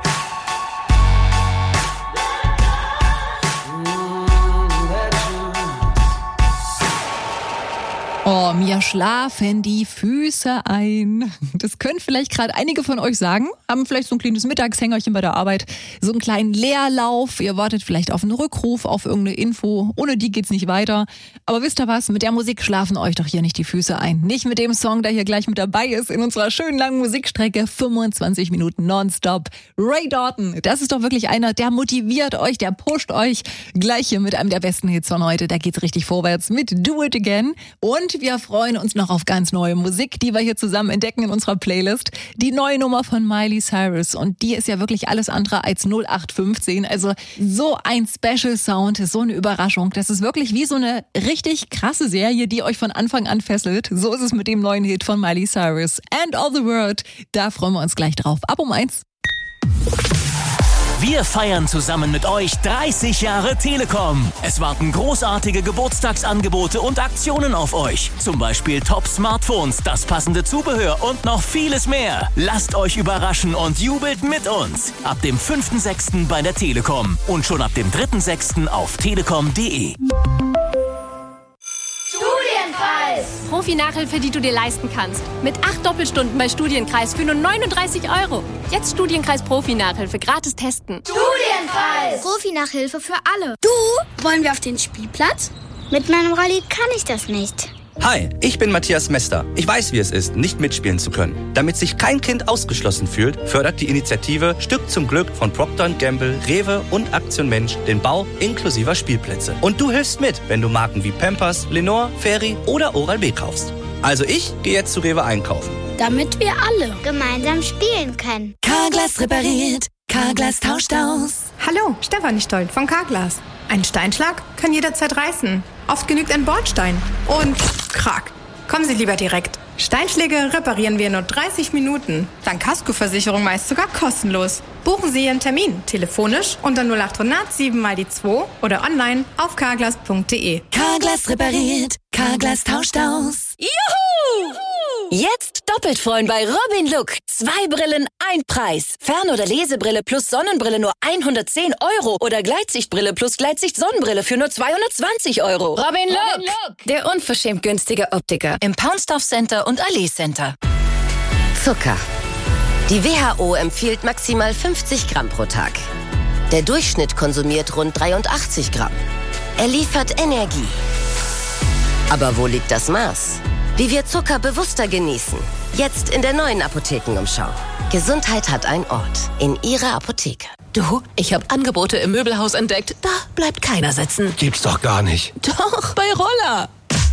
Oh, mir schlafen die Füße ein. Das können vielleicht gerade einige von euch sagen. Haben vielleicht so ein kleines Mittagshängerchen bei der Arbeit. So einen kleinen Leerlauf. Ihr wartet vielleicht auf einen Rückruf, auf irgendeine Info. Ohne die geht's nicht weiter. Aber wisst ihr was? Mit der Musik schlafen euch doch hier nicht die Füße ein. Nicht mit dem Song, der hier gleich mit dabei ist in unserer schönen langen Musikstrecke. fünfundzwanzig Minuten nonstop. Ray Dalton. Das ist doch wirklich einer, der motiviert euch, der pusht euch. Gleich hier mit einem der besten Hits von heute. Da geht's richtig vorwärts mit Do It Again. Und wir freuen uns noch auf ganz neue Musik, die wir hier zusammen entdecken in unserer Playlist. Die neue Nummer von Miley Cyrus. Und die ist ja wirklich alles andere als null acht fünfzehn. Also so ein Special Sound, so eine Überraschung. Das ist wirklich wie so eine richtig krasse Serie, die euch von Anfang an fesselt. So ist es mit dem neuen Hit von Miley Cyrus. And All the World. Da freuen wir uns gleich drauf. Ab um eins. Wir feiern zusammen mit euch dreißig Jahre Telekom. Es warten großartige Geburtstagsangebote und Aktionen auf euch. Zum Beispiel Top-Smartphones, das passende Zubehör und noch vieles mehr. Lasst euch überraschen und jubelt mit uns. Ab dem fünften sechsten bei der Telekom und schon ab dem dritten sechsten auf telekom punkt de. Studienkreis! Profi-Nachhilfe, die du dir leisten kannst. Mit acht Doppelstunden bei Studienkreis für nur neununddreißig Euro. Jetzt Studienkreis Profi-Nachhilfe gratis testen. Studienkreis! Profi-Nachhilfe für alle. Du, wollen wir auf den Spielplatz? Mit meinem Rolli kann ich das nicht. Hi, ich bin Matthias Mester. Ich weiß, wie es ist, nicht mitspielen zu können. Damit sich kein Kind ausgeschlossen fühlt, fördert die Initiative Stück zum Glück von Procter und Gamble, Rewe und Aktion Mensch den Bau inklusiver Spielplätze. Und du hilfst mit, wenn du Marken wie Pampers, Lenore, Fairy oder Oral-B kaufst. Also ich gehe jetzt zu Rewe einkaufen. Damit wir alle gemeinsam spielen können. Carglass repariert, Carglass tauscht aus. Hallo, Stefanie Stoll von Carglass. Ein Steinschlag kann jederzeit reißen. Oft genügt ein Bordstein. Und krack. Kommen Sie lieber direkt. Steinschläge reparieren wir in nur dreißig Minuten. Dank Kaskoversicherung meist sogar kostenlos. Buchen Sie Ihren Termin telefonisch unter null acht hundert sieben mal die zwei oder online auf carglass punkt de. Carglass repariert, Carglass tauscht aus. Juhu! Jetzt doppelt freuen bei Robin Look. Zwei Brillen, ein Preis. Fern- oder Lesebrille plus Sonnenbrille nur hundertzehn Euro oder Gleitsichtbrille plus Gleitsicht-Sonnenbrille für nur zweihundertzwanzig Euro. Robin Look, der unverschämt günstige Optiker im Poundstuff Center und Allee Center. Zucker. Die W H O empfiehlt maximal fünfzig Gramm pro Tag. Der Durchschnitt konsumiert rund dreiundachtzig Gramm. Er liefert Energie. Aber wo liegt das Maß? Wie wir Zucker bewusster genießen. Jetzt in der neuen Apothekenumschau. Gesundheit hat einen Ort. In Ihrer Apotheke. Du, ich habe Angebote im Möbelhaus entdeckt. Da bleibt keiner sitzen. Gibt's doch gar nicht. Doch, bei Roller.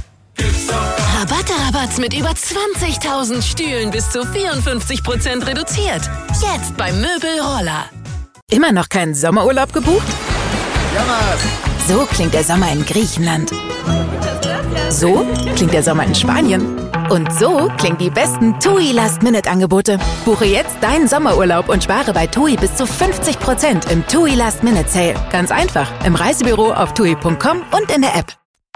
Rabatte, Rabatt mit über zwanzigtausend Stühlen bis zu vierundfünfzig Prozent reduziert. Jetzt beim Möbel Roller. Immer noch keinen Sommerurlaub gebucht? Jamas! So klingt der Sommer in Griechenland. So klingt der Sommer in Spanien. Und so klingen die besten TUI Last-Minute-Angebote. Buche jetzt deinen Sommerurlaub und spare bei TUI bis zu fünfzig Prozent im TUI Last-Minute-Sale. Ganz einfach, im Reisebüro auf tui punkt com und in der App.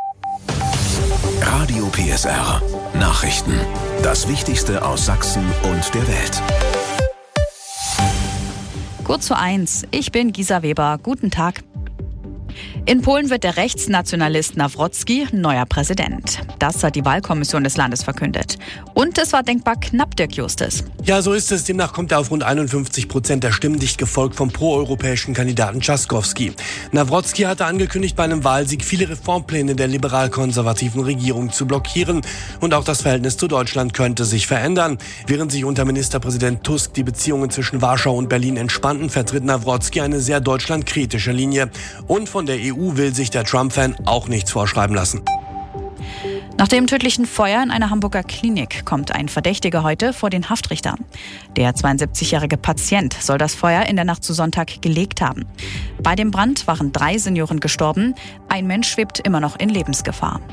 Radio P S R. Nachrichten. Das Wichtigste aus Sachsen und der Welt. Kurz vor eins, ich bin Gisa Weber. Guten Tag. In Polen wird der Rechtsnationalist Nawrocki neuer Präsident. Das hat die Wahlkommission des Landes verkündet. Und es war denkbar knapp, Dirk Justus. Ja, so ist es. Demnach kommt er auf rund einundfünfzig Prozent der Stimmen, dicht gefolgt vom proeuropäischen Kandidaten Trzaskowski. Nawrocki hatte angekündigt, bei einem Wahlsieg viele Reformpläne der liberal-konservativen Regierung zu blockieren. Und auch das Verhältnis zu Deutschland könnte sich verändern. Während sich unter Ministerpräsident Tusk die Beziehungen zwischen Warschau und Berlin entspannten, vertritt Nawrocki eine sehr deutschlandkritische Linie. Und von der E U will sich der Trump-Fan auch nichts vorschreiben lassen. Nach dem tödlichen Feuer in einer Hamburger Klinik kommt ein Verdächtiger heute vor den Haftrichter. Der zweiundsiebzigjährige Patient soll das Feuer in der Nacht zu Sonntag gelegt haben. Bei dem Brand waren drei Senioren gestorben. Ein Mensch schwebt immer noch in Lebensgefahr.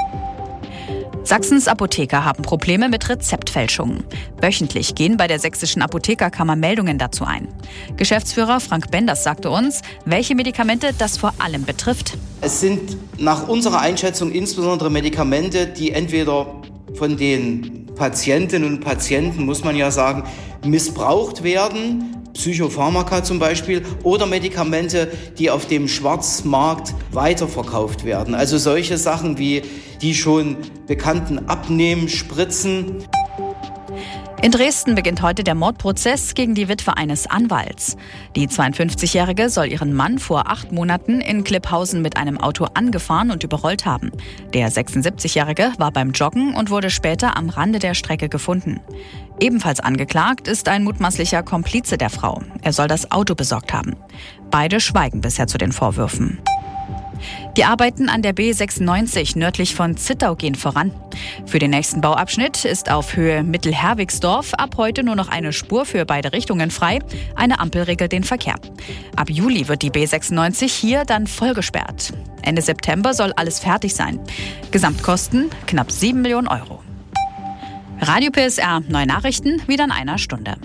Sachsens Apotheker haben Probleme mit Rezeptfälschungen. Wöchentlich gehen bei der Sächsischen Apothekerkammer Meldungen dazu ein. Geschäftsführer Frank Benders sagte uns, welche Medikamente das vor allem betrifft. Es sind nach unserer Einschätzung insbesondere Medikamente, die entweder von den Patientinnen und Patienten, muss man ja sagen, missbraucht werden, Psychopharmaka zum Beispiel, oder Medikamente, die auf dem Schwarzmarkt weiterverkauft werden. Also solche Sachen wie die schon bekannten Abnehmspritzen. In Dresden beginnt heute der Mordprozess gegen die Witwe eines Anwalts. Die zweiundfünfzigjährige soll ihren Mann vor acht Monaten in Klipphausen mit einem Auto angefahren und überrollt haben. Der sechsundsiebzigjährige war beim Joggen und wurde später am Rande der Strecke gefunden. Ebenfalls angeklagt ist ein mutmaßlicher Komplize der Frau. Er soll das Auto besorgt haben. Beide schweigen bisher zu den Vorwürfen. Die Arbeiten an der B sechsundneunzig nördlich von Zittau gehen voran. Für den nächsten Bauabschnitt ist auf Höhe Mittelherwigsdorf ab heute nur noch eine Spur für beide Richtungen frei. Eine Ampel regelt den Verkehr. Ab Juli wird die B sechsundneunzig hier dann voll gesperrt. Ende September soll alles fertig sein. Gesamtkosten knapp sieben Millionen Euro. Radio P S R, neue Nachrichten, wieder in einer Stunde.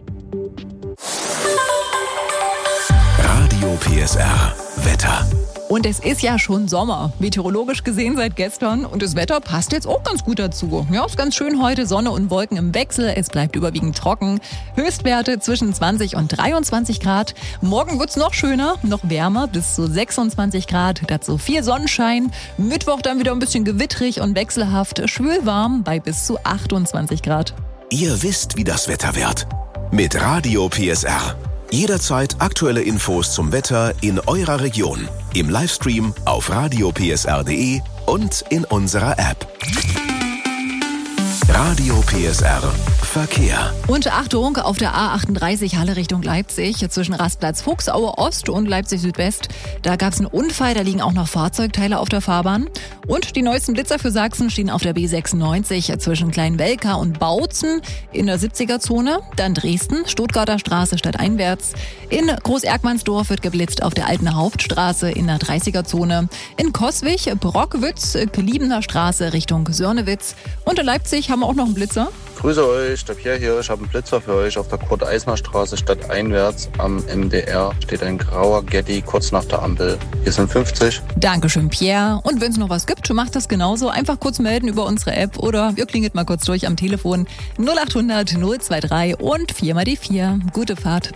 Radio P S R, Wetter. Und es ist ja schon Sommer, meteorologisch gesehen seit gestern. Und das Wetter passt jetzt auch ganz gut dazu. Ja, ist ganz schön heute, Sonne und Wolken im Wechsel. Es bleibt überwiegend trocken. Höchstwerte zwischen zwanzig und dreiundzwanzig Grad. Morgen wird's noch schöner, noch wärmer, bis zu sechsundzwanzig Grad. Dazu viel Sonnenschein. Mittwoch dann wieder ein bisschen gewittrig und wechselhaft. Schwül warm bei bis zu achtundzwanzig Grad. Ihr wisst, wie das Wetter wird. Mit Radio P S R. Jederzeit aktuelle Infos zum Wetter in eurer Region. Im Livestream auf radio p s r punkt d e und in unserer App. Radio P S R Verkehr. Und Achtung, auf der A achtunddreißig Halle Richtung Leipzig, zwischen Rastplatz Fuchsaue Ost und Leipzig Südwest. Da gab es einen Unfall, da liegen auch noch Fahrzeugteile auf der Fahrbahn. Und die neuesten Blitzer für Sachsen stehen auf der B sechsundneunzig zwischen Kleinwelka und Bautzen in der siebziger-Zone. Dann Dresden, Stuttgarter Straße stadteinwärts. In Groß-Erkmannsdorf wird geblitzt auf der alten Hauptstraße in der dreißiger-Zone. In Coswig, Brockwitz, Kliebener Straße Richtung Sörnewitz. Und in Leipzig haben wir auch noch einen Blitzer. Grüße euch, der Pierre hier. Ich habe einen Blitzer für euch. Auf der Kurt-Eisner-Straße stadteinwärts am M D R steht ein grauer Getty kurz nach der Ampel. Hier sind fünfzig. Dankeschön, Pierre. Und wenn es noch was gibt, macht das genauso. Einfach kurz melden über unsere App oder ihr klingelt mal kurz durch am Telefon null achthundert null drei und vier mal die vier. Gute Fahrt.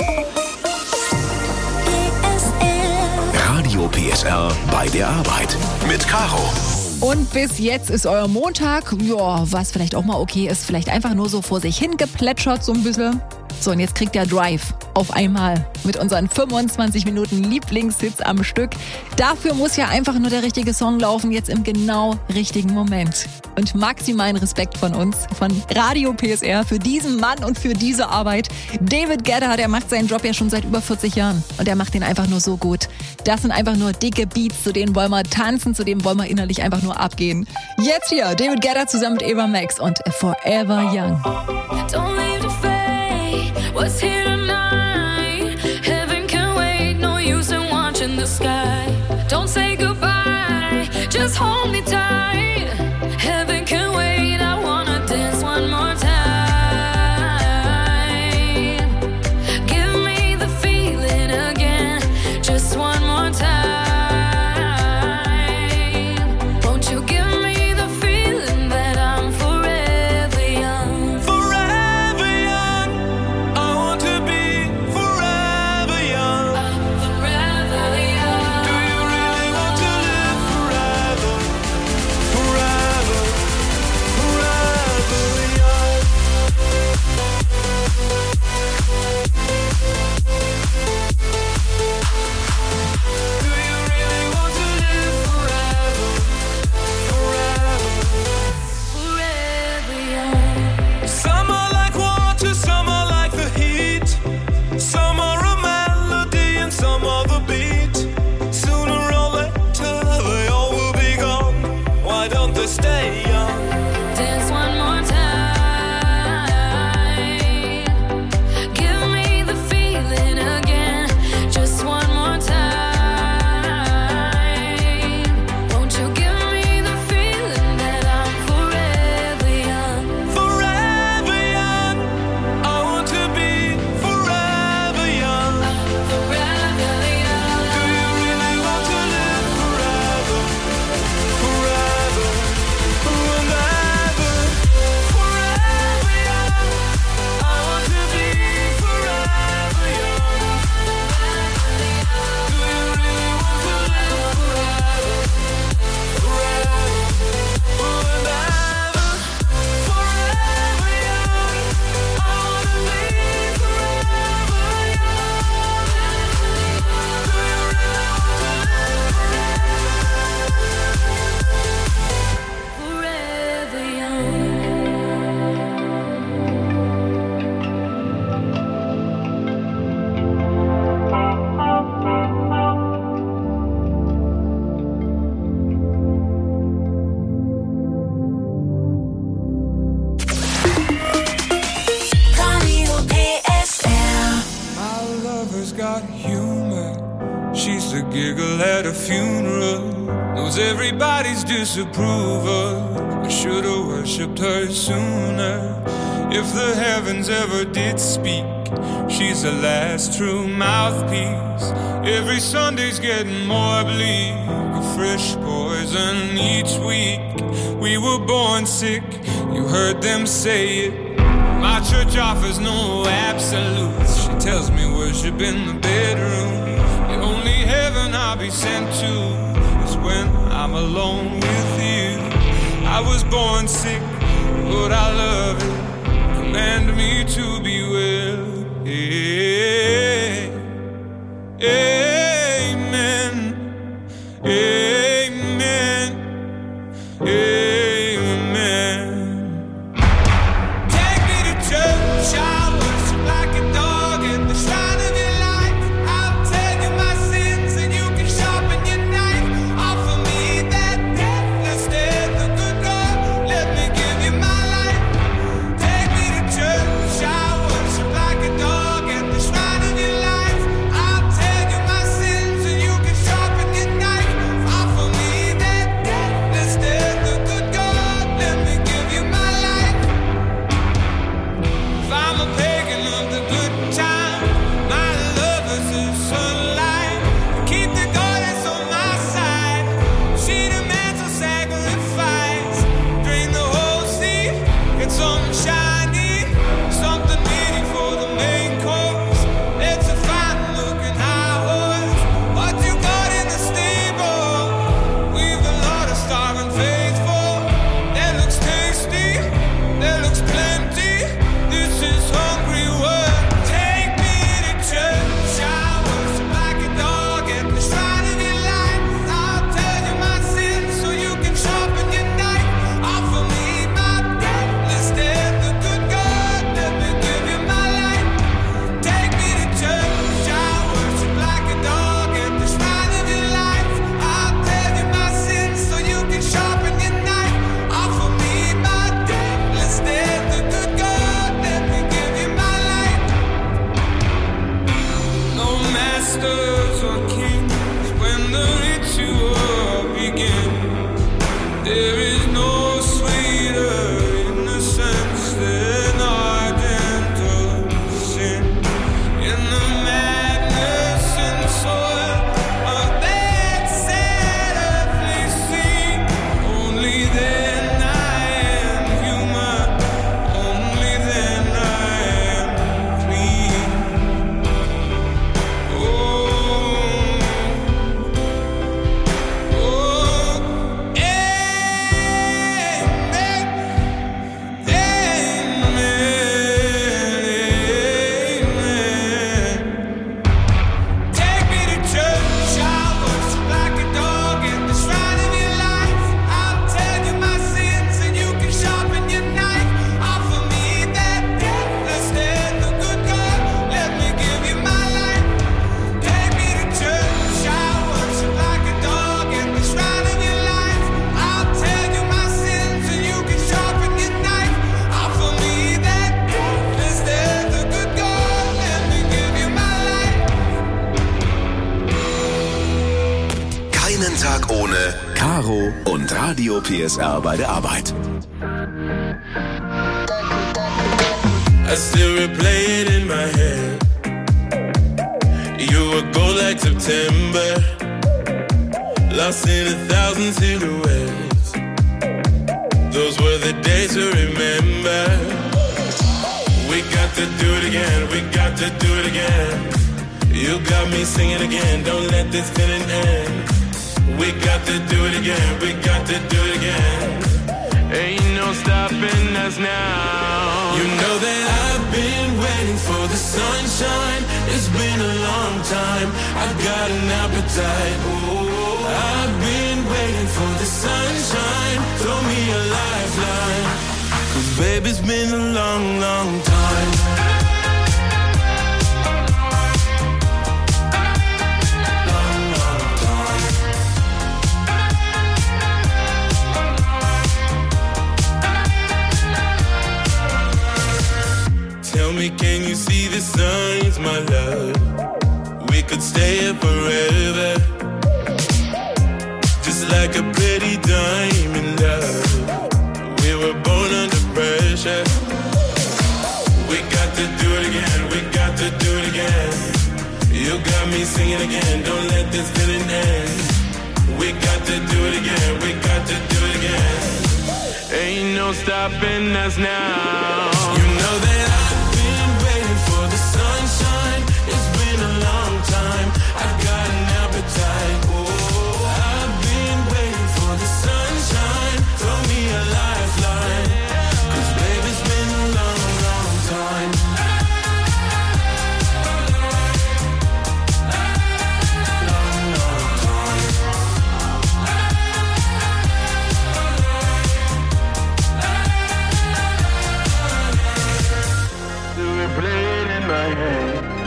Radio P S R bei der Arbeit mit Caro. Und bis jetzt ist euer Montag, ja, was vielleicht auch mal okay ist, vielleicht einfach nur so vor sich hingeplätschert so ein bisschen. So, und jetzt kriegt ihr Drive auf einmal mit unseren fünfundzwanzig Minuten Lieblingshits am Stück. Dafür muss ja einfach nur der richtige Song laufen, jetzt im genau richtigen Moment. Und maximalen Respekt von uns, von Radio P S R, für diesen Mann und für diese Arbeit. David Guetta, der macht seinen Job ja schon seit über vierzig Jahren. Und er macht den einfach nur so gut. Das sind einfach nur dicke Beats, zu denen wollen wir tanzen, zu denen wollen wir innerlich einfach nur abgehen. Jetzt hier, David Guetta zusammen mit Eva Max und Forever Young. Don't leave the fate, what's here tonight? Heaven can wait, no use in watching the sky. Don't say goodbye, just hold me tight. Heaven can wait, I wanna dance one more time. Give me the feeling again, just one more time. Won't you give me the feeling that I'm forever young? Forever young, I want to be just a giggle at a funeral. Knows everybody's disapproval. We should've worshipped her sooner. If the heavens ever did speak, she's the last true mouthpiece. Every Sunday's getting more bleak, a fresh poison each week. We were born sick, you heard them say it. My church offers no absolutes. She tells me worship in the bedroom. The only heaven I'll be sent to is when I'm alone with you. I was born sick, but I love it. Command me to be well. Amen. Amen. Amen. Take me to church. I worship like a dog at the shrine of your life. I'll tell you my sins and you can sharpen your knife. Offer me that deathless death, the good God. Let me give you my life. Take me to church. I worship like a dog at the shrine of your life. I'll tell you my sins and you can sharpen your knife. Offer me that deathless death, the good God. Let me give you my life. If I'm a pagan of the good time, my love is the sunlight. Keep the goddess on my side. She demands a sacrifice. Drain the whole sea, get something shiny, something meaty for the main course. It's a fine looking high horse. What you got in the stable? We've a lot of starving faithful. That looks tasty, that looks plenty. This is hungry work. Take me to church. I worship like a dog at the shrine of your life. I'll tell you my sins so you can sharpen your knife. Offer me my deathless death, the good God. Let me give you my life. Take me to church. I worship like a dog at the shrine of your life. I'll tell you my sins so you can sharpen your knife. Offer me my deathless death, the good God. Let me give you my life. No masters or kings when the ritual begins. There is no sweeter innocence than ardent sin. In the madness and soil of that sad earthly sea, only then I am human. Only then I am clean. Oh, oh, amen, amen, amen. Take me to church. I worship like a dog at the shrine of your life. I'll tell you my sins and you can sharpen your knife. Offer me that deathless death, the good God. Let me give you my life. Take me to church. I worship like a dog at the shrine of your life. I'll tell you my sins and you can sharpen your knife. Offer me that deathless death, the good God. Let me give you my life. Keinen Tag ohne Caro und Radio P S R bei der Arbeit. I still replay it in my head. You were gold like September, lost in a thousand silhouettes. Those were the days to remember. We got to do it again, we got to do it again. You got me singing again, don't let this feeling end. We got to do it again, we got to do it again. Ain't no stopping us now. You know that I've been waiting for the sunshine. It's been a long time, I've got an appetite. Ooh, I've been waiting for the sunshine. Throw me a lifeline, 'cause baby, it's been a long, long time. Tell me, can you see the signs, my love? we could stay here forever. Just like a pretty diamond love. We were born under pressure. We got to do it again, we got to do it again. You got me singing again, don't let this feeling end. We got to do it again, we got to do it again. Ain't no stopping us now. You know that I've been waiting for the sunshine. It's been a long time, I've got an appetite. Oh, I've been waiting for the sunshine. Throw me a lifeline, 'cause baby it's been a long, long time. Play it in my head.